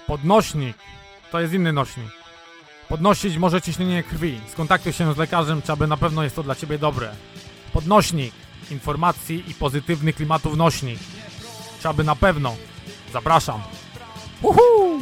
Podnośnik to jest inny nośnik. Podnosić może ciśnienie krwi. Skontaktuj się z lekarzem, czy aby na pewno jest to dla Ciebie dobre. Podnośnik informacji i pozytywnych klimatów nośnik. Czy aby na pewno. Zapraszam. Uhu!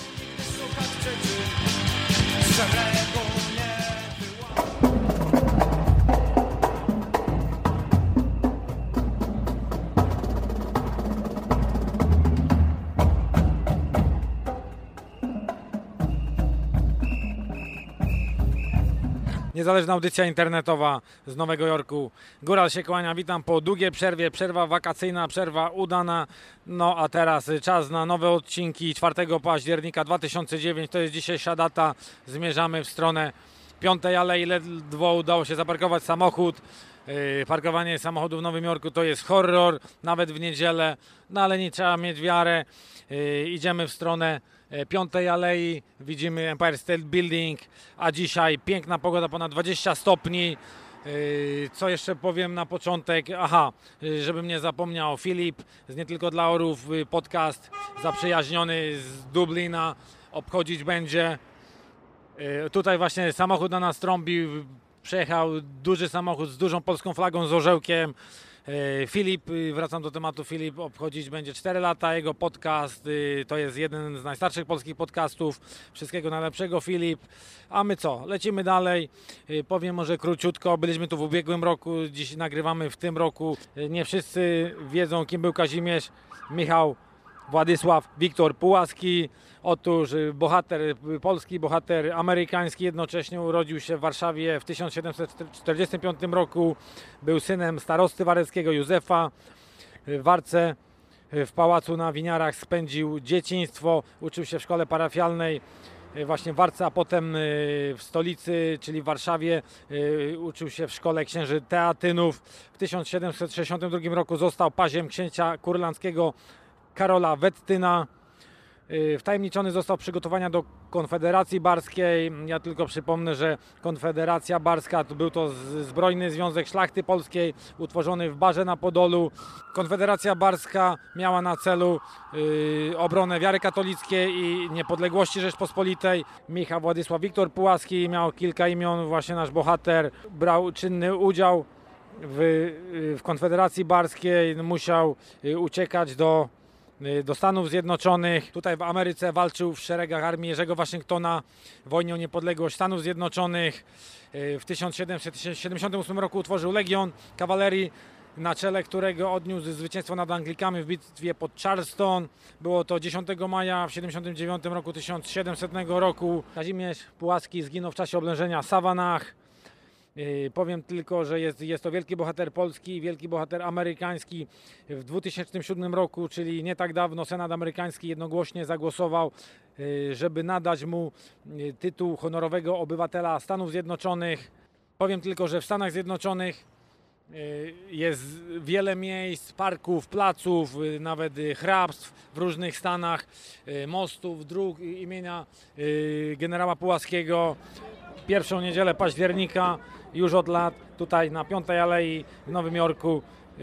Niezależna audycja internetowa z Nowego Jorku. Góral się kłania, witam po długiej przerwie. Przerwa wakacyjna, przerwa udana. No a teraz czas na nowe odcinki 4 października 2009. To jest dzisiejsza data. Zmierzamy w stronę 5. Alei. Ledwo udało się zaparkować samochód. Parkowanie samochodu w Nowym Jorku to jest horror, nawet w niedzielę. No ale nie trzeba mieć wiarę. Idziemy w stronę 5. Alei, widzimy Empire State Building, a dzisiaj piękna pogoda, ponad 20 stopni. Co jeszcze powiem na początek? Żebym nie zapomniał, Filip z Nie Tylko Dla Orów, podcast zaprzyjaźniony z Dublina, obchodzić będzie. Tutaj właśnie samochód na nas trąbił, przejechał duży samochód z dużą polską flagą, z orzełkiem. Filip, wracam do tematu, Filip obchodzić będzie 4 lata, jego podcast to jest jeden z najstarszych polskich podcastów. Wszystkiego najlepszego, Filip. A my co? Lecimy dalej. Powiem może króciutko, byliśmy tu w ubiegłym roku, dziś nagrywamy w tym roku. Nie wszyscy wiedzą, kim był Kazimierz Michał Władysław Wiktor Pułaski. Otóż bohater polski, bohater amerykański, jednocześnie urodził się w Warszawie w 1745 roku. Był synem starosty wareckiego Józefa. W Warce, w pałacu na Winiarach spędził dzieciństwo. Uczył się w szkole parafialnej właśnie w Warce, a potem w stolicy, czyli w Warszawie. Uczył się w szkole księży Teatynów. W 1762 roku został paziem księcia kurlandzkiego Karola Wettyna. Wtajemniczony został w przygotowania do Konfederacji Barskiej. Ja tylko przypomnę, że Konfederacja Barska był to zbrojny związek szlachty polskiej utworzony w Barze na Podolu. Konfederacja Barska miała na celu obronę wiary katolickiej i niepodległości Rzeczpospolitej. Michał Władysław Wiktor Pułaski miał kilka imion, właśnie nasz bohater brał czynny udział w Konfederacji Barskiej. Musiał uciekać do Stanów Zjednoczonych. Tutaj w Ameryce walczył w szeregach armii Jerzego Waszyngtona w wojnie o niepodległość Stanów Zjednoczonych. W 1778 roku utworzył Legion Kawalerii, na czele którego odniósł zwycięstwo nad Anglikami w bitwie pod Charleston. Było to 10 maja w 79 roku 1700 roku. Kazimierz Pułaski zginął w czasie oblężenia Savannah. Powiem tylko, że jest to wielki bohater polski, wielki bohater amerykański. W 2007 roku, czyli nie tak dawno, Senat amerykański jednogłośnie zagłosował, żeby nadać mu tytuł honorowego obywatela Stanów Zjednoczonych. Powiem tylko, że w Stanach Zjednoczonych jest wiele miejsc, parków, placów, nawet hrabstw w różnych stanach, mostów, dróg imienia generała Pułaskiego. Pierwszą niedzielę października już od lat tutaj na 5. Alei w Nowym Jorku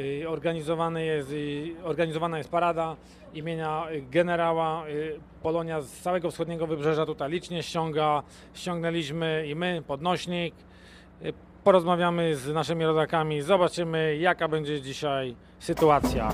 organizowana jest parada imienia generała. Polonia z całego wschodniego wybrzeża tutaj licznie ściągnęliśmy i my, podnośnik. Porozmawiamy z naszymi rodakami, zobaczymy, jaka będzie dzisiaj sytuacja.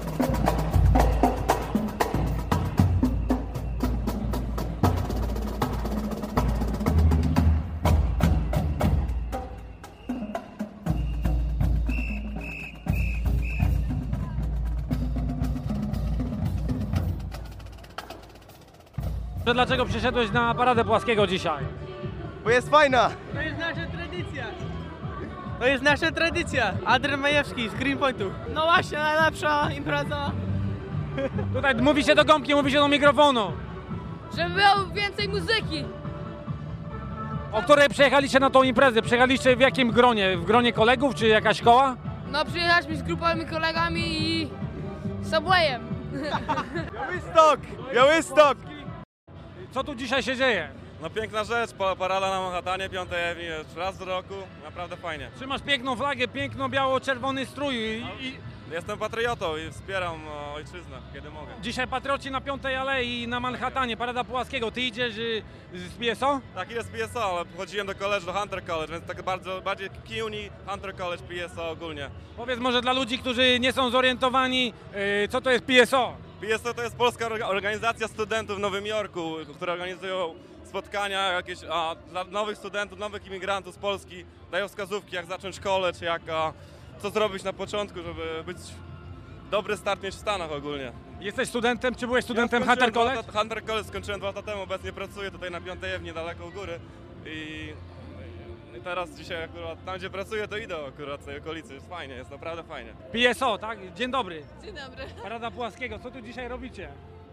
Dlaczego przyszedłeś na paradę Pułaskiego dzisiaj? Bo jest fajna! To jest nasza tradycja! To jest nasza tradycja! Adrian Majewski z Greenpointu. No właśnie, najlepsza impreza! Tutaj mówi się do gąbki, mówi się do mikrofonu. Żeby było więcej muzyki! O której przyjechaliście na tą imprezę? Przyjechaliście w jakim gronie? W gronie kolegów czy jakaś szkoła? No przyjechaliśmy z grupowymi kolegami i Subwayem. Białystok! Białystok! Co tu dzisiaj się dzieje? No piękna rzecz, parada na Manhattanie, 5. raz do roku, naprawdę fajnie. Trzymasz piękną flagę, piękno-biało-czerwony strój i Jestem patriotą i wspieram ojczyznę, kiedy mogę. Dzisiaj patrioci na Piątej Alei na Manhattanie, Parada Puławskiego. Ty idziesz z PSO? Tak, jest PSO, ale chodziłem do college, do Hunter College, więc tak bardziej CUNY, Hunter College, PSO ogólnie. Powiedz może dla ludzi, którzy nie są zorientowani, co to jest PSO? PSO to jest polska organizacja studentów w Nowym Jorku, które organizują spotkania jakieś dla nowych studentów, nowych imigrantów z Polski. Dają wskazówki, jak zacząć college, co zrobić na początku, żeby być dobry start mieć w Stanach ogólnie. Jesteś studentem, czy byłeś studentem Ja Hunter skończyłem College? Hunter College skończyłem 2 lata temu, obecnie pracuję tutaj na Piątej Ave, niedaleko u góry. I teraz dzisiaj akurat tam, gdzie pracuję, to idę akurat w tej okolicy. Jest fajnie, jest naprawdę fajnie. PSO, tak? Dzień dobry. Dzień dobry. Parada Puławskiego, co tu dzisiaj robicie?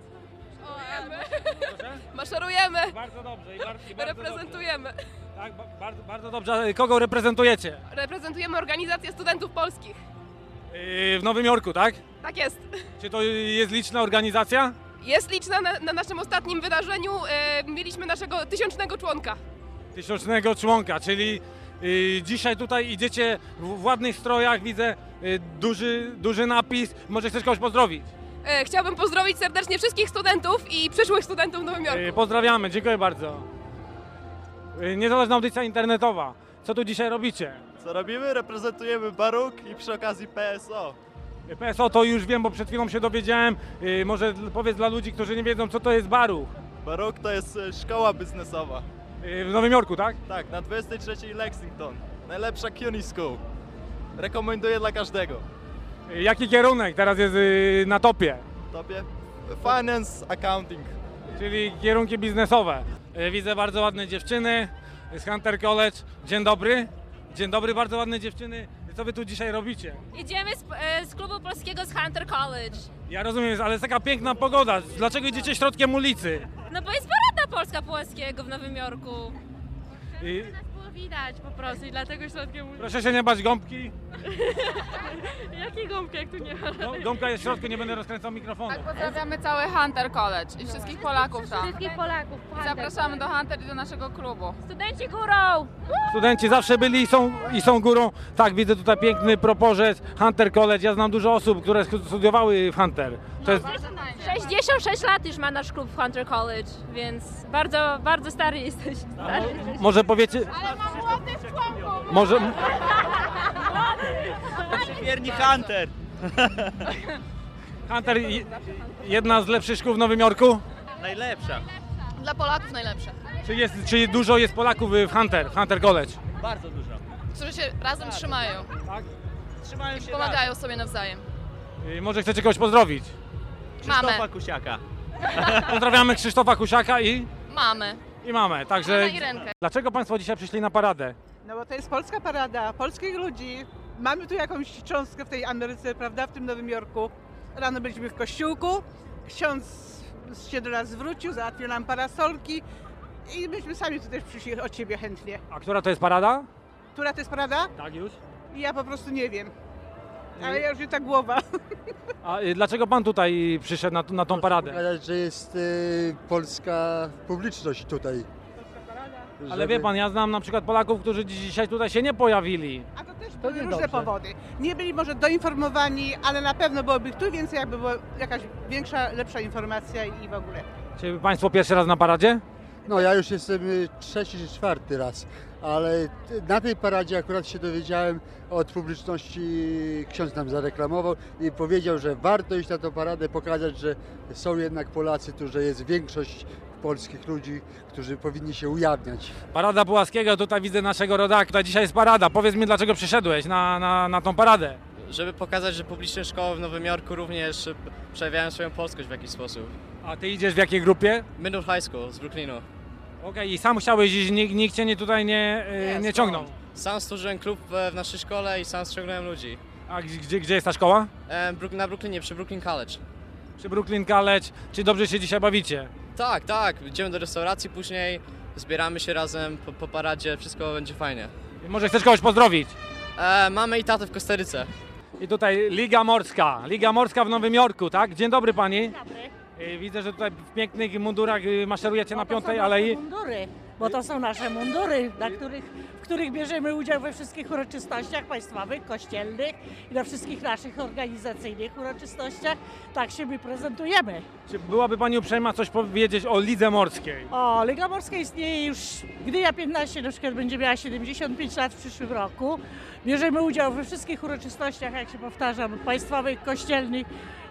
Proszę? Maszerujemy, Bardzo dobrze i bardzo reprezentujemy. Dobrze. Tak, bardzo dobrze. Kogo reprezentujecie? Reprezentujemy organizację studentów polskich. W Nowym Jorku, tak? Tak jest. Czy to jest liczna organizacja? Jest liczna na naszym ostatnim wydarzeniu. Mieliśmy naszego 1000 członka. 1000 członka, czyli dzisiaj tutaj idziecie w ładnych strojach, widzę duży napis. Może chcesz kogoś pozdrowić? Chciałbym pozdrowić serdecznie wszystkich studentów i przyszłych studentów w Nowym Jorku. Pozdrawiamy, dziękuję bardzo. Niezależna audycja internetowa. Co tu dzisiaj robicie? Co robimy? Reprezentujemy Baruch i przy okazji PSO. PSO to już wiem, bo przed chwilą się dowiedziałem. Może powiedz dla ludzi, którzy nie wiedzą, co to jest Baruch. Baruch to jest szkoła biznesowa. W Nowym Jorku, tak? Tak, na 23 Lexington. Najlepsza CUNY School. Rekomenduję dla każdego. Jaki kierunek teraz jest na topie? Tobie? Finance, accounting. Czyli kierunki biznesowe. Widzę bardzo ładne dziewczyny z Hunter College. Dzień dobry. Dzień dobry, bardzo ładne dziewczyny. Co wy tu dzisiaj robicie? Idziemy z klubu polskiego z Hunter College. Ja rozumiem, ale jest taka piękna pogoda. Dlaczego idziecie środkiem ulicy? No bo jest parada Polska Puławskiego w Nowym Jorku. I Nas było widać po prostu i dlatego środkiem ulicy. proszę się nie bać gąbki. Jakie gąbki, jak tu nie ma? Gąbka jest w środku, nie będę rozkręcał mikrofonu. Pozdrawiamy cały Hunter College i wszystkich Polaków tam. Wszystkich Polaków. Zapraszamy do Hunter i do naszego klubu. Studenci górą! Studenci zawsze byli i są górą. Tak, widzę tutaj piękny proporzec Hunter College. Ja znam dużo osób, które studiowały w Hunter. To jest 66 lat już ma nasz klub w Hunter College, więc bardzo, bardzo stary jesteś. może powiecie. Ale mam młodych członków! Może. Wierni Hunter. Hunter jedna z lepszych szkół w Nowym Jorku? Najlepsza. Dla Polaków najlepsze. Czy dużo jest Polaków w Hunter College? Bardzo dużo. Którzy się razem trzymają Trzymają i się pomagają sobie nawzajem. Może chcecie kogoś pozdrowić? Mamy, Kusiaka. Pozdrawiamy Krzysztofa Kusiaka i mamy. mamę. Także Anna i Renkę. dlaczego Państwo dzisiaj przyszli na paradę? No bo to jest polska parada, polskich ludzi. Mamy tu jakąś cząstkę w tej Ameryce, prawda, w tym Nowym Jorku. Rano byliśmy w kościółku, ksiądz się do nas zwrócił, załatwił nam parasolki i myśmy sami tu też przyszli od ciebie chętnie. A która to jest parada? Która to jest parada? Tak już. Ja po prostu nie wiem. Ale ja już nie ta głowa. A dlaczego Pan tutaj przyszedł na tą paradę? Pokazać, że jest polska publiczność tutaj. Ale wie Pan, ja znam na przykład Polaków, którzy dzisiaj tutaj się nie pojawili. A to też były różne niedobrze. powody. Nie byli może doinformowani, ale na pewno byłoby ich tu więcej, jakby była jakaś większa, lepsza informacja i w ogóle. Czy Państwo pierwszy raz na paradzie? No ja już jestem trzeci czy czwarty raz, ale na tej paradzie akurat się dowiedziałem od publiczności, ksiądz nam zareklamował i powiedział, że warto iść na tę paradę, pokazać, że są jednak Polacy tu, że jest większość polskich ludzi, którzy powinni się ujawniać. Parada Puławskiego, tutaj widzę naszego rodaka. Tutaj dzisiaj jest parada. Powiedz mi, dlaczego przyszedłeś na tą paradę? Żeby pokazać, że publiczne szkoły w Nowym Jorku również przejawiają swoją polskość w jakiś sposób. A Ty idziesz w jakiej grupie? Middle High School z Brooklynu. Okej, i sam chciałeś iść, nikt Cię tutaj nie ciągnął. Sam stworzyłem klub w naszej szkole i sam ściągnąłem ludzi. A gdzie jest ta szkoła? Na Brooklynie, przy Brooklyn College. Przy Brooklyn College. Czy dobrze się dzisiaj bawicie? Tak, idziemy do restauracji później, zbieramy się razem po paradzie, wszystko będzie fajnie. Może chcesz kogoś pozdrowić? Mamy i tatę w Kostaryce. I tutaj Liga Morska w Nowym Jorku, tak? Dzień dobry Pani. Dobry. Widzę, że tutaj w pięknych mundurach maszerujecie na Piątej Alei. Mundury. bo to są nasze mundury, w których bierzemy udział we wszystkich uroczystościach państwowych, kościelnych i we wszystkich naszych organizacyjnych uroczystościach. Tak się my prezentujemy. Czy byłaby Pani uprzejma coś powiedzieć o Lidze Morskiej? O, Liga Morska istnieje już, Gdyja 15 na przykład będzie miała 75 lat w przyszłym roku. Bierzemy udział we wszystkich uroczystościach, jak się powtarzam, państwowych, kościelnych.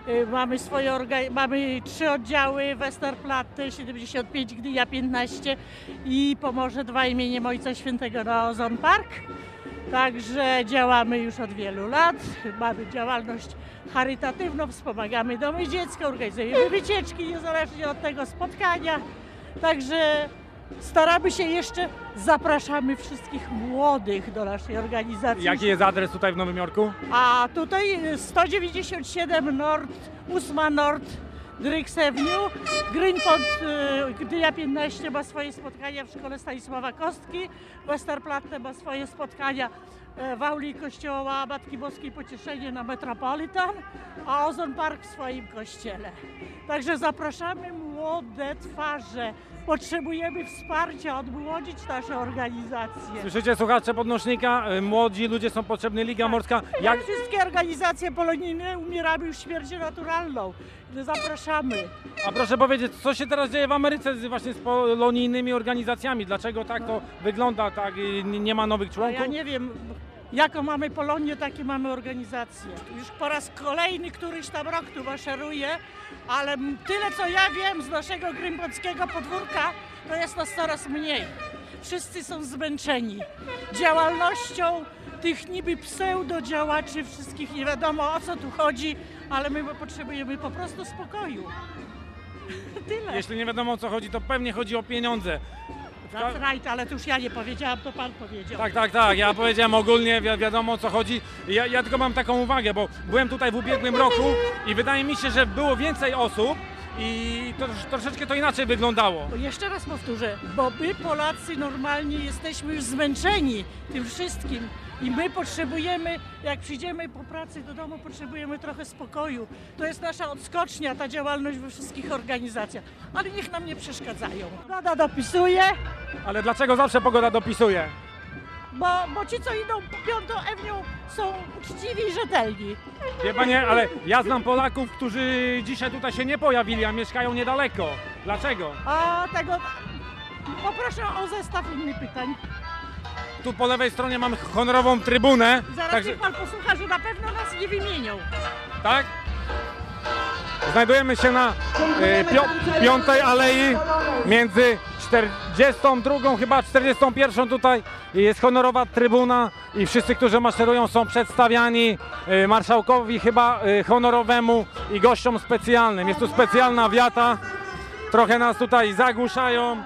Mamy 3 oddziały, Westerplatte 75, Gdyja 15 i Pomorze 2 imieniem Ojca Świętego na Ozon Park. Także działamy już od wielu lat, mamy działalność charytatywną, wspomagamy domy dziecka, organizujemy wycieczki niezależnie od tego spotkania. Także staramy się jeszcze, zapraszamy wszystkich młodych do naszej organizacji. Jaki jest adres tutaj w Nowym Jorku? A tutaj 197 Nord, 8 Nord, Drix Avenue, Greenpond, Gdyja 15 ma swoje spotkania w szkole Stanisława Kostki, Westerplatte ma swoje spotkania w auli kościoła Matki Boskiej Pocieszenie na Metropolitan, a Ozon Park w swoim kościele. Także zapraszamy młode twarze. Potrzebujemy wsparcia, odmłodzić nasze organizacje. Słyszycie, słuchacze Podnośnika? Młodzi ludzie są potrzebni, Liga Morska. Jak wszystkie organizacje polonijne umieramy już śmiercią naturalną. Zapraszamy. A proszę powiedzieć, co się teraz dzieje w Ameryce właśnie z polonijnymi organizacjami? Dlaczego tak to wygląda, tak nie ma nowych członków? Ja nie wiem, jaką mamy Polonię, takie mamy organizacje. Już po raz kolejny któryś tam rok tu maszeruje, ale tyle co ja wiem z naszego greenpondzkiego podwórka, to jest nas coraz mniej. Wszyscy są zmęczeni działalnością tych niby pseudodziałaczy, wszystkich nie wiadomo o co tu chodzi, ale my potrzebujemy po prostu spokoju. Tyle. Jeśli nie wiadomo o co chodzi, to pewnie chodzi o pieniądze. That's right, ale to już ja nie powiedziałam, to pan powiedział. Tak, ja powiedziałem ogólnie, wiadomo o co chodzi. Ja tylko mam taką uwagę, bo byłem tutaj w ubiegłym roku i wydaje mi się, że było więcej osób i to troszeczkę to inaczej wyglądało. Jeszcze raz powtórzę, bo my Polacy normalnie jesteśmy już zmęczeni tym wszystkim i my potrzebujemy, jak przyjdziemy po pracy do domu, potrzebujemy trochę spokoju. To jest nasza odskocznia, ta działalność we wszystkich organizacjach, ale niech nam nie przeszkadzają. Pogoda dopisuje. Ale dlaczego zawsze pogoda dopisuje? Bo ci, co idą Piątą Ewnią, są uczciwi i rzetelni. Wie Panie, ale ja znam Polaków, którzy dzisiaj tutaj się nie pojawili, a mieszkają niedaleko. Dlaczego? A tego... Poproszę o zestaw innych pytań. Tu po lewej stronie mamy honorową trybunę. Zaraz niech pan posłucha, że na pewno nas nie wymienią. Tak? Znajdujemy się na Piątej Alei między 42 chyba 41 tutaj jest honorowa trybuna i wszyscy, którzy maszerują, są przedstawiani marszałkowi chyba honorowemu i gościom specjalnym. Jest tu specjalna wiata, trochę nas tutaj zagłuszają.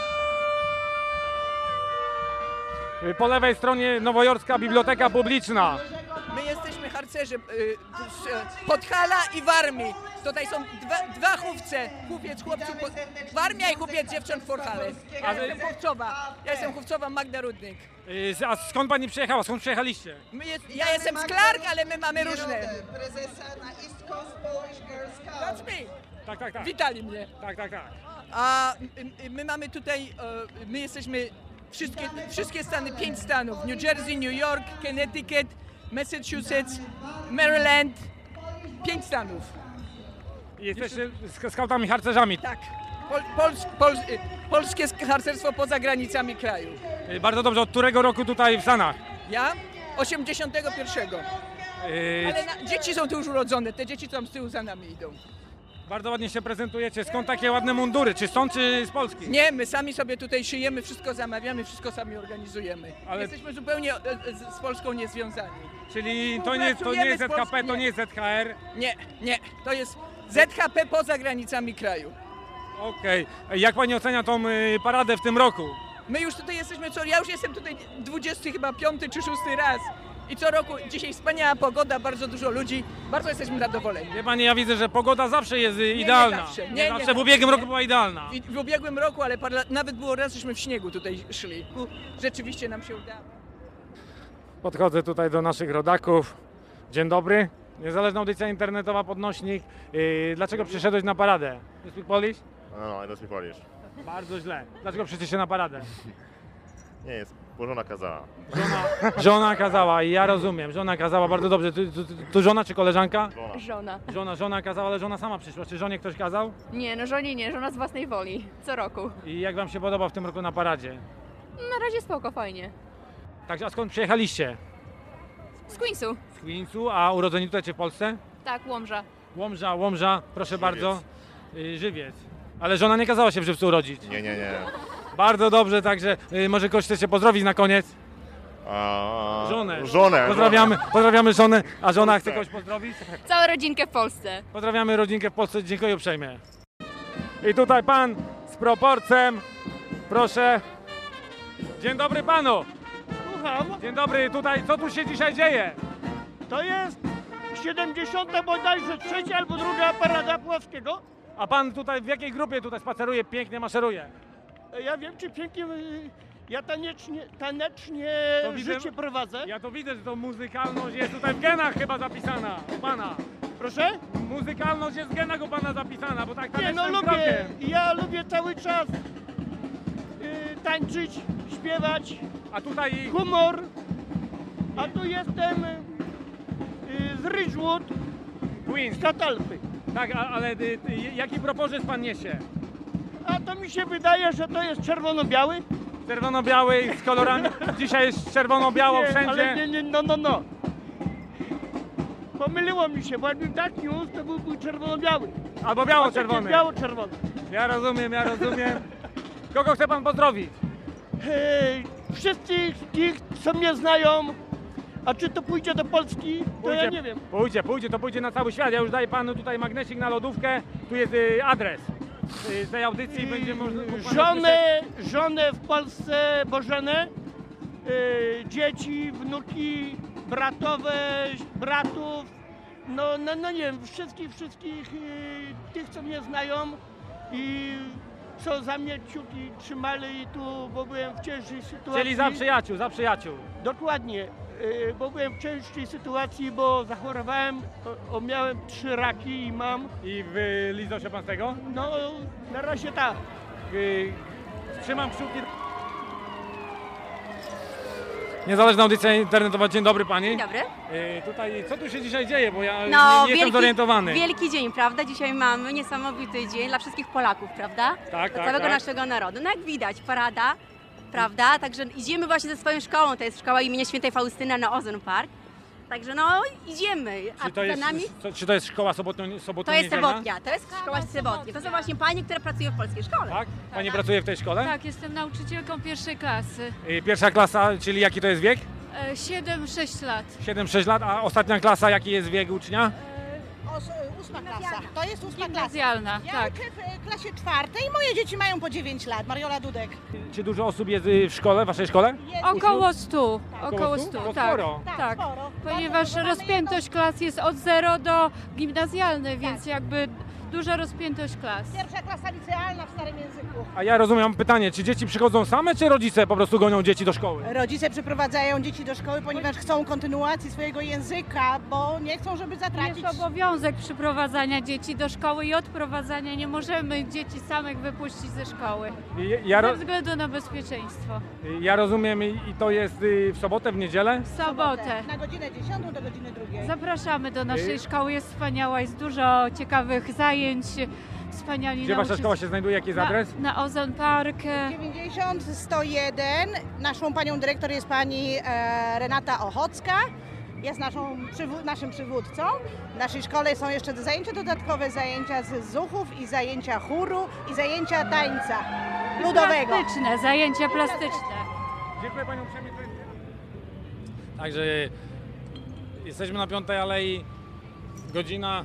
Po lewej stronie Nowojorska Biblioteka Publiczna. My jesteśmy harcerze Podhala i Warmii. Tutaj są dwa chówce, chłopiec, chłopców, Warmia i chłopiec dziewcząt w Podhale. Ja jestem chówcowa Magda Rudnik. A skąd pani przyjechała? Skąd przyjechaliście? Ja jestem z Clark, ale my mamy różne. That's me. Tak. Witali mnie. Tak. A my mamy tutaj, my jesteśmy wszystkie stany, 5 stanów. New Jersey, New York, Connecticut, Massachusetts, Maryland. 5 stanów. Jesteście skautami harcerzami. Tak. Polskie harcerstwo poza granicami kraju. Bardzo dobrze. Od którego roku tutaj w Stanach? Ja? 81. Ale dzieci są tu już urodzone. Te dzieci tam z tyłu za nami idą. Bardzo ładnie się prezentujecie. Skąd takie ładne mundury? Czy stąd, czy z Polski? Nie, my sami sobie tutaj szyjemy, wszystko zamawiamy, wszystko sami organizujemy. Ale... Jesteśmy zupełnie z Polską niezwiązani. Czyli to nie jest ZKP, to nie jest ZHR? Nie. To jest ZHP poza granicami kraju. Okej. Jak pani ocenia tą paradę w tym roku? My już tutaj jesteśmy, ja już jestem tutaj 25 czy 6 raz. I co roku, dzisiaj wspaniała pogoda, bardzo dużo ludzi, bardzo jesteśmy zadowoleni. Wie pani, ja widzę, że pogoda zawsze jest idealna. Nie zawsze. W ubiegłym roku była idealna. W ubiegłym roku, ale nawet było raz, żeśmy w śniegu tutaj szli. Rzeczywiście nam się udało. Podchodzę tutaj do naszych rodaków. Dzień dobry. Niezależna audycja internetowa Podnośnik. Dlaczego przyszedłeś na paradę? You speak Polish? No, I don't speak Polish. Bardzo źle. Dlaczego przyszliście na paradę? Nie jest, bo żona kazała. Żona kazała i ja rozumiem, żona kazała, bardzo dobrze. Tu żona czy koleżanka? Żona kazała, ale żona sama przyszła. Czy żonie ktoś kazał? Nie, no żonie nie, żona z własnej woli, co roku. I jak wam się podoba w tym roku na paradzie? Na razie spoko, fajnie. Także, a skąd przyjechaliście? Z Queensu. Z Queensu, a urodzeni tutaj czy w Polsce? Tak, Łomża. Łomża, proszę bardzo. Żywiec. Ale żona nie kazała się w Żywcu urodzić. Nie. Bardzo dobrze, także może kogoś chcecie pozdrowić na koniec? Żonę. Pozdrawiamy żonę, a żona chce kogoś pozdrowić? Całą rodzinkę w Polsce. Pozdrawiamy rodzinkę w Polsce, dziękuję uprzejmie. I tutaj pan z proporcem, proszę. Dzień dobry panu. Słucham. Dzień dobry, tutaj co tu się dzisiaj dzieje? To jest 70. bodajże trzecia albo druga parada Puławskiego. A pan tutaj w jakiej grupie tutaj spaceruje, pięknie maszeruje? Ja wiem, czy pięknie, ja tanecznie życie prowadzę. Ja to widzę, że to muzykalność jest tutaj w genach chyba zapisana u pana. Proszę? Muzykalność jest w genach u pana zapisana, bo tak Nie, no lubię, ja lubię cały czas tańczyć, śpiewać. A tutaj humor. A tu jestem z Ridgewood, Queens. z Katalpy. Tak, ale jaki propozyc pan niesie? A to mi się wydaje, że to jest czerwono-biały. Czerwono-biały z kolorami. Dzisiaj jest czerwono-biało wszędzie. Ale nie, no. Pomyliło mi się, bo jakbym tak niósł, to byłby czerwono-biały. Albo biało-czerwony. Biało-czerwony. Ja rozumiem. Kogo chce pan pozdrowić? Wszystkich tych, co mnie znają. A czy to pójdzie do Polski, to ja nie wiem. Pójdzie na cały świat. Ja już daję panu tutaj magnesik na lodówkę. Tu jest adres tej audycji. Będzie można... Żonę w Polsce, Bożenę, dzieci, wnuki, bratów. No nie wiem, wszystkich tych, co mnie znają i co za mnie kciuki trzymali tu, bo byłem w ciężkiej sytuacji. Czyli za przyjaciół. Dokładnie. Bo byłem w ciężkiej sytuacji, bo zachorowałem, miałem 3 raki i mam. I wylizał się pan z tego? No, na razie tak. Trzymam kciuki. Niezależna audycja internetowa. Dzień dobry pani. Dzień dobry. Tutaj, co tu się dzisiaj dzieje, bo ja nie jestem zorientowany. Wielki dzień, prawda? Dzisiaj mamy niesamowity dzień dla wszystkich Polaków, prawda? Tak. Dla całego naszego narodu. No jak widać, parada, prawda? Także idziemy właśnie ze swoją szkołą, to jest szkoła imienia Świętej Faustyny na Ozon Park. Także no idziemy. Czy to jest szkoła sobotnia? To jest sobotnia, to jest szkoła sobotnia. To są właśnie panie, które pracują w polskiej szkole. Tak? Pani pracuje w tej szkole? Tak, jestem nauczycielką pierwszej klasy. Pierwsza klasa, czyli jaki to jest wiek? 7-6 lat. 7-6 lat, a ostatnia klasa, jaki jest wiek ucznia? 8 klasa. To jest 8 klasa. Gimnazjalna, tak. Ja uczę w klasie 4 i moje dzieci mają po 9 lat. Mariola Dudek. Czy dużo osób jest w szkole, w waszej szkole? Około 100. Około 100? To tak. sporo. Tak, sporo. ponieważ rozpiętość klas jest od 0 do gimnazjalnej, więc jakby duża rozpiętość klas. Pierwsza klasa licealna w starym języku. A ja rozumiem, mam pytanie, czy dzieci przychodzą same, czy rodzice po prostu gonią dzieci do szkoły? Rodzice przyprowadzają dzieci do szkoły, ponieważ chcą kontynuacji swojego języka, bo nie chcą, żeby zatracić. Jest obowiązek przyprowadzania dzieci do szkoły i odprowadzania. Nie możemy dzieci samych wypuścić ze szkoły. Ze względu na bezpieczeństwo. Ja rozumiem i to jest w sobotę, w niedzielę? W sobotę. Na godzinę 10 do godziny 2. Zapraszamy do naszej szkoły, jest wspaniała, jest dużo ciekawych zajęć. Wspaniali Gdzie wasza szkoła się znajduje? Jaki jest adres? Na Ozon Park. 90-101. Naszą panią dyrektor jest pani Renata Ochocka. Jest naszym przywódcą. W naszej szkole są jeszcze zajęcia dodatkowe, zajęcia z zuchów i zajęcia chóru i zajęcia tańca ludowego. Plastyczne, zajęcia plastyczne. Dziękuję panią uprzejmie. Także jesteśmy na 5 Alei, godzina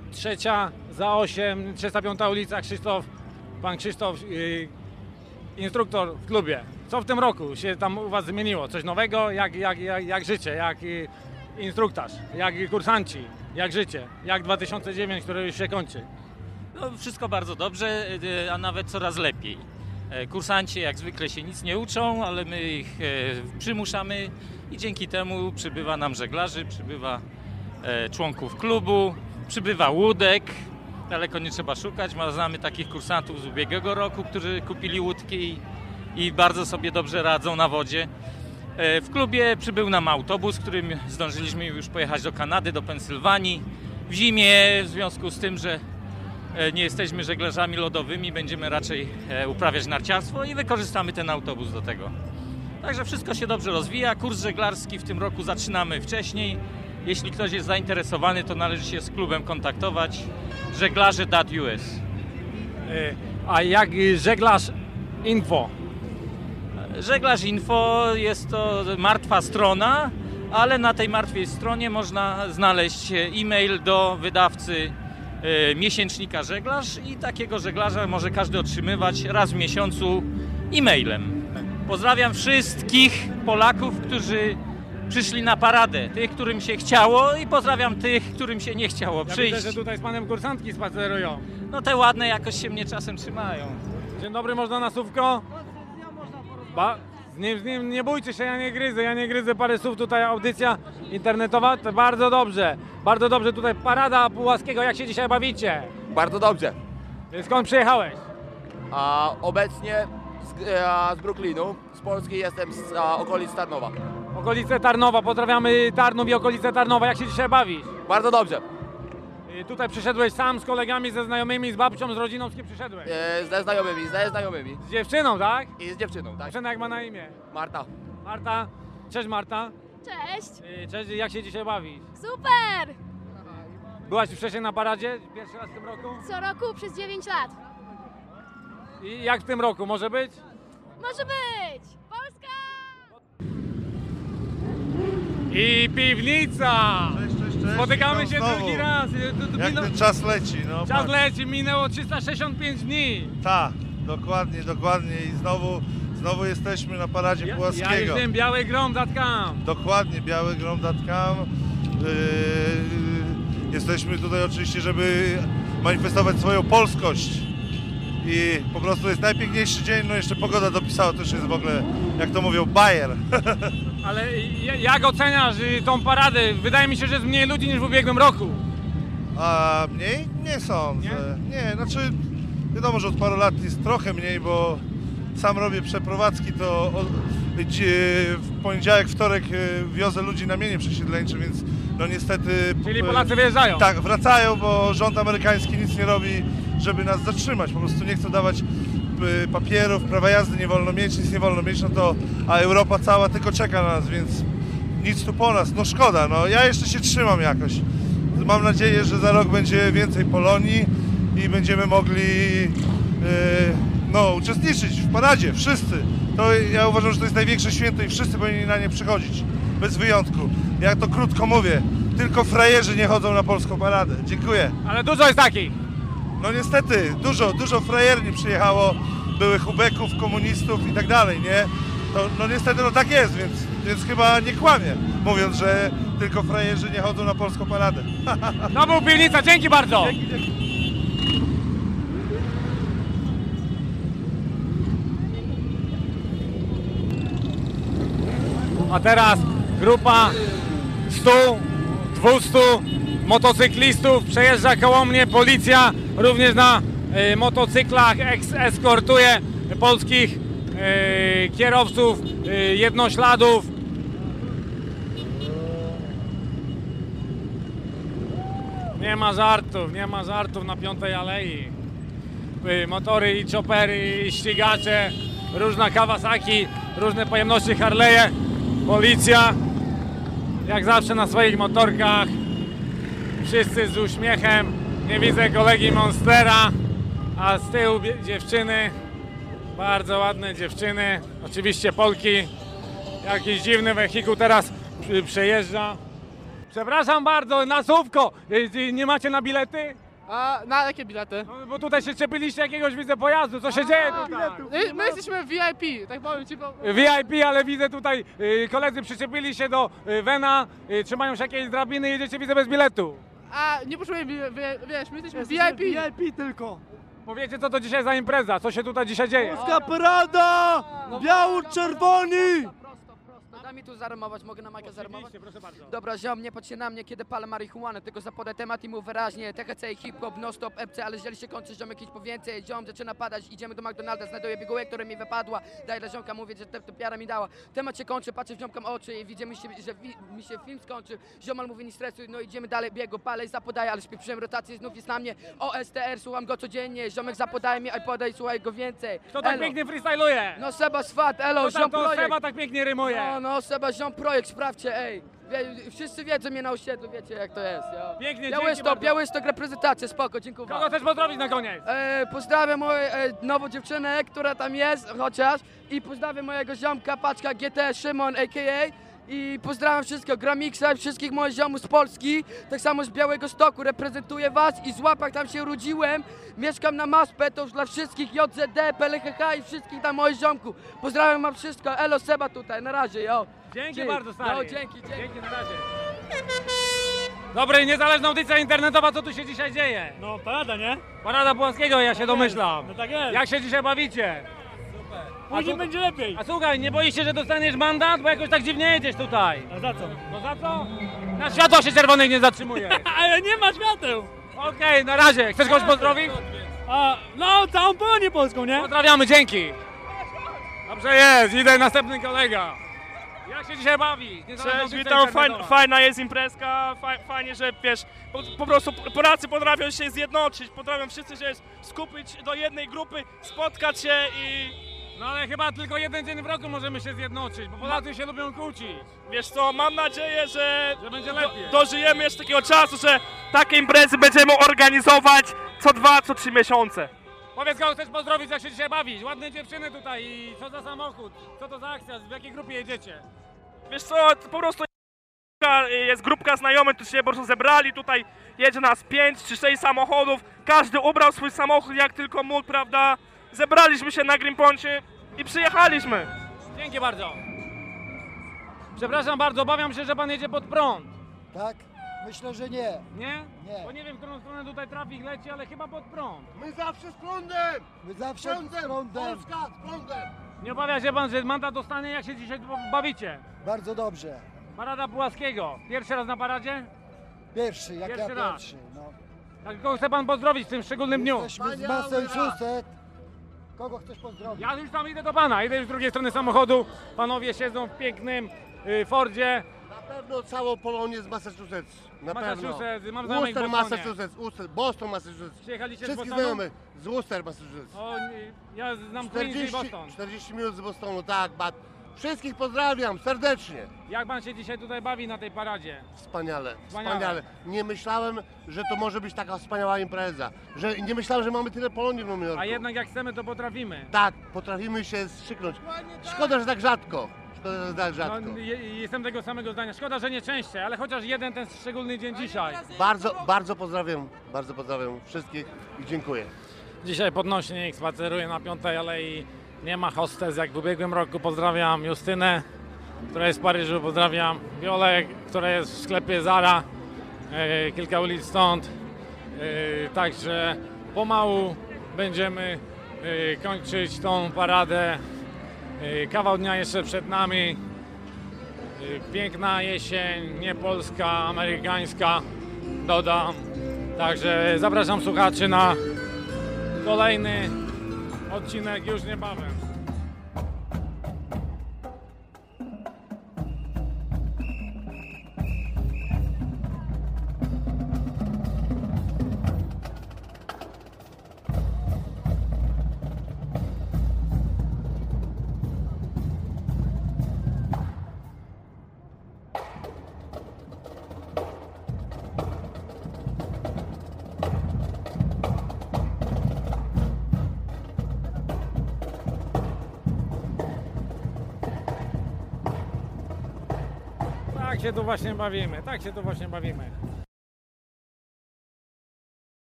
3:08, 305 ulica, pan Krzysztof, instruktor w klubie. Co w tym roku się tam u was zmieniło? Coś nowego? Jak życie? Jak instruktaż? Jak kursanci? Jak życie? Jak 2009, które już się kończy? No, wszystko bardzo dobrze, a nawet coraz lepiej. Kursanci jak zwykle się nic nie uczą, ale my ich przymuszamy i dzięki temu przybywa nam żeglarzy, przybywa członków klubu, przybywa łódek, daleko nie trzeba szukać. Znamy takich kursantów z ubiegłego roku, którzy kupili łódki i bardzo sobie dobrze radzą na wodzie. W klubie przybył nam autobus, którym zdążyliśmy już pojechać do Kanady, do Pensylwanii. W zimie, w związku z tym, że nie jesteśmy żeglarzami lodowymi, będziemy raczej uprawiać narciarstwo i wykorzystamy ten autobus do tego. Także wszystko się dobrze rozwija. Kurs żeglarski w tym roku zaczynamy wcześniej. Jeśli ktoś jest zainteresowany, to należy się z klubem kontaktować. żeglarze.us. A jak żeglarz info? Żeglarz info jest to martwa strona, ale na tej martwej stronie można znaleźć e-mail do wydawcy miesięcznika Żeglarz i takiego żeglarza może każdy otrzymywać raz w miesiącu e-mailem. Pozdrawiam wszystkich Polaków, którzy przyszli na paradę. Tych, którym się chciało i pozdrawiam tych, którym się nie chciało przyjść. Widzę, że tutaj z panem kursantki spacerują. No te ładne jakoś się mnie czasem trzymają. Dzień dobry, można na słówko? Nie bójcie się, ja nie gryzę parę słów, tutaj audycja internetowa, to bardzo dobrze, tutaj parada Pułaskiego, jak się dzisiaj bawicie? Bardzo dobrze. Skąd przyjechałeś? Obecnie z Brooklynu, z Polski, jestem z okolic Tarnowa. Okolice Tarnowa, pozdrawiamy Tarnów i okolice Tarnowa, jak się dzisiaj bawisz? Bardzo dobrze. Tutaj przyszedłeś sam, z kolegami, ze znajomymi, z babcią, z rodziną, z kim przyszedłeś? Ze znajomymi. Z dziewczyną, tak? I z dziewczyną, tak. Dziewczyna jak ma na imię? Marta. Marta. Cześć Marta. Cześć! Cześć, jak się dzisiaj bawisz? Super! Byłaś wcześniej na paradzie? Pierwszy raz w tym roku? Co roku przez 9 lat. I jak w tym roku? Może być? Może być! Polska! I piwnica! Cześć. Spotykamy się drugi raz. Jak ten czas leci. No, czas leci, minęło 365 dni. Tak, dokładnie i znowu jesteśmy na paradzie Pułaskiego. Ja jestem białegrom.com. Dokładnie, białegrom.com. Jesteśmy tutaj oczywiście, żeby manifestować swoją polskość. I po prostu jest najpiękniejszy dzień, no jeszcze pogoda dopisała, to już jest w ogóle, jak to mówią, bajer. Ale jak oceniasz tą paradę? Wydaje mi się, że jest mniej ludzi niż w ubiegłym roku. A mniej? Nie sądzę. Nie, znaczy wiadomo, że od paru lat jest trochę mniej, bo sam robię przeprowadzki, to w poniedziałek, wtorek wiozę ludzi na mienie przesiedleńcze, więc no niestety... Czyli Polacy wyjeżdżają? Tak, wracają, bo rząd amerykański nic nie robi, żeby nas zatrzymać. Po prostu nie chcą dawać papierów, prawa jazdy nie wolno mieć, nic nie wolno mieć, no to, a Europa cała tylko czeka na nas, więc nic tu po nas, no szkoda, no ja jeszcze się trzymam jakoś. Mam nadzieję, że za rok będzie więcej Polonii i będziemy mogli uczestniczyć w paradzie, wszyscy. To ja uważam, że to jest największe święto i wszyscy powinni na nie przychodzić, bez wyjątku. Ja to krótko mówię, tylko frajerzy nie chodzą na polską paradę. Dziękuję. Ale dużo jest takich. No niestety, dużo frajerni przyjechało, byłych ubeków, komunistów i tak dalej, nie? To, no niestety no tak jest, więc chyba nie kłamię, mówiąc, że tylko frajerzy nie chodzą na polską paradę. No był piwnica, dzięki bardzo! Dzięki. A teraz grupa 100, 200 motocyklistów przejeżdża koło mnie, policja również na motocyklach eskortuje polskich kierowców jednośladów. Nie ma żartów na Piątej Alei. Motory i chopery, i ścigacze, różna Kawasaki, różne pojemności Harley'e. Policja, jak zawsze na swoich motorkach, wszyscy z uśmiechem. Nie widzę kolegi Monstera, a z tyłu dziewczyny, bardzo ładne dziewczyny, oczywiście Polki. Jakiś dziwny wehikuł teraz przejeżdża. Przepraszam bardzo, na słówko, nie macie na bilety? A na jakie bilety? No, bo tutaj się czepiliście jakiegoś, widzę, pojazdu, co się dzieje tutaj? My jesteśmy VIP, tak powiem ci. VIP, ale widzę tutaj, koledzy przyczepili się do Vena, trzymają się jakieś drabiny, jedziecie, widzę, bez biletu. A nie potrzebujemy, wiesz, my jesteśmy VIP. VIP tylko. Powiecie, co to dzisiaj za impreza, co się tutaj dzisiaj dzieje? Polska parada! Biało-czerwoni! Daj mi tu zarymować, mogę na Majka zarymować? Oczywiście, proszę bardzo. Dobra, ziom, nie patrz się na mnie, kiedy palę marihuanę, tylko zapodaj temat i mów wyraźnie. THC i hip-hop, non-stop, MC, ale jeżeli się kończy, ziomek idź po więcej. Ziom zaczyna padać, idziemy do McDonalda, znajduję biegułę, która mi wypadła. Daj dla ziomka mówić, że to piara mi dała. Temat się kończy, patrzę w ziomkam oczy i widzimy się, że mi się film skończy. Ziomal mówi, nie stresuj, no idziemy dalej, biegu, palę i zapodaję, ale śpieprzyłem rotację, znów jest na mnie. OSTR, słucham go codziennie, ziomek zapodaje mi, podaj, słuchaj go więcej. Kto tak pięknie freestyluje? No Seba Swat, elo, ziom To projekt. Seba tak pięknie rymuje. No Seba, ziom projekt, sprawdźcie, ej. Wszyscy wiedzą mnie na osiedlu, wiecie jak to jest. Pięknie, Białystok, reprezentacja, spoko, dziękuję. Kogo chcesz pozdrowić na koniec? Pozdrawiam moją nową dziewczynę, która tam jest, chociaż. I pozdrawiam mojego ziomka, paczka GT Szymon, a.k.a. I pozdrawiam wszystkich, Gramixa i wszystkich moich ziomów z Polski, tak samo z Białegostoku, reprezentuję was i z Łapach tam się urodziłem, mieszkam na Maspę, to już dla wszystkich JZD, PLHH i wszystkich tam moich ziomków. Pozdrawiam wam wszystko, elo Seba tutaj, na razie, jo. Dzięki bardzo, stary. Dzięki, na razie. Dobry, niezależna audycja internetowa, co tu się dzisiaj dzieje? No parada, nie? Parada Puławskiego, ja się domyślam. No tak jest. Jak się dzisiaj bawicie? Później będzie lepiej. A słuchaj, nie boisz się, że dostaniesz mandat? Bo jakoś tak dziwnie jedziesz tutaj. A za co? No za co? Na światło się czerwonych nie zatrzymuje. Ale nie ma świateł. Okej, na razie. Chcesz kogoś pozdrowić? No, całą Polonię polską, nie? Pozdrawiamy, dzięki. Dobrze jest, idę następny kolega. Jak się dzisiaj bawi? Cześć, witam, fajna jest imprezka, fajnie, że wiesz, po prostu Polacy potrafią się zjednoczyć, potrafią wszyscy się skupić do jednej grupy, spotkać się i... No ale chyba tylko jeden dzień w roku możemy się zjednoczyć, bo Polacy się lubią kłócić. Wiesz co, mam nadzieję, że będzie lepiej. Dożyjemy jeszcze takiego czasu, że takie imprezy będziemy organizować co 2, co 3 miesiące. Powiedz, kogo chcesz pozdrowić, jak się dzisiaj bawić? Ładne dziewczyny tutaj i co za samochód? Co to za akcja? W jakiej grupie jedziecie? Wiesz co, po prostu jest grupka znajomych, którzy się po prostu zebrali, tutaj jedzie nas 5 czy 6 samochodów, każdy ubrał swój samochód jak tylko mógł, prawda? Zebraliśmy się na Greenpointie i przyjechaliśmy. Dzięki bardzo. Przepraszam bardzo, obawiam się, że pan jedzie pod prąd. Tak? Myślę, że nie. Nie? Nie. Bo nie wiem, w którą stronę tutaj trafik leci, ale chyba pod prąd. My zawsze z prądem! My zawsze z prądem! Polska z prądem! Nie obawia się pan, że mandat dostanie, jak się dzisiaj bawicie? Bardzo dobrze. Parada Puławskiego. Pierwszy raz na paradzie? Pierwszy, jak Pierwszy ja raz. pierwszy. No. Tak, kogo chce pan pozdrowić w tym szczególnym dniu? Jesteśmy z Massachusetts. Kogo chcesz pozdrowić? Ja już tam idę do pana, idę już z drugiej strony samochodu. Panowie siedzą w pięknym Fordzie. Na pewno całą Polonię z Massachusetts. Na Massachusetts, pewno. mam znajomych w Worcester, Bostonie. Massachusetts, Boston, Massachusetts. Przyjechaliście z Wszystkich Bostonu? znajomych z Worcester, Massachusetts. O, ja znam Queens i Boston. 40 minut z Bostonu, tak, Wszystkich pozdrawiam serdecznie. Jak pan się dzisiaj tutaj bawi na tej paradzie? Wspaniale. Nie myślałem, że to może być taka wspaniała impreza. Nie myślałem, że mamy tyle Polonii w Nowym Jorku. A jednak jak chcemy, to potrafimy. Tak, potrafimy się strzyknąć. Szkoda, że tak rzadko. No, jestem tego samego zdania. Szkoda, że nie częściej, ale chociaż jeden ten szczególny dzień dzisiaj. Bardzo pozdrawiam wszystkich i dziękuję. Dzisiaj podnośnik spaceruje na 5. Alei. Nie ma hostes jak w ubiegłym roku. Pozdrawiam Justynę, która jest w Paryżu. Pozdrawiam Wiolę, która jest w sklepie Zara, kilka ulic stąd. Także pomału będziemy kończyć tą paradę. Kawał dnia jeszcze przed nami. Piękna jesień, nie polska, amerykańska, dodam. Także zapraszam słuchaczy na kolejny odcinek już niebawem. Tak się tu właśnie bawimy.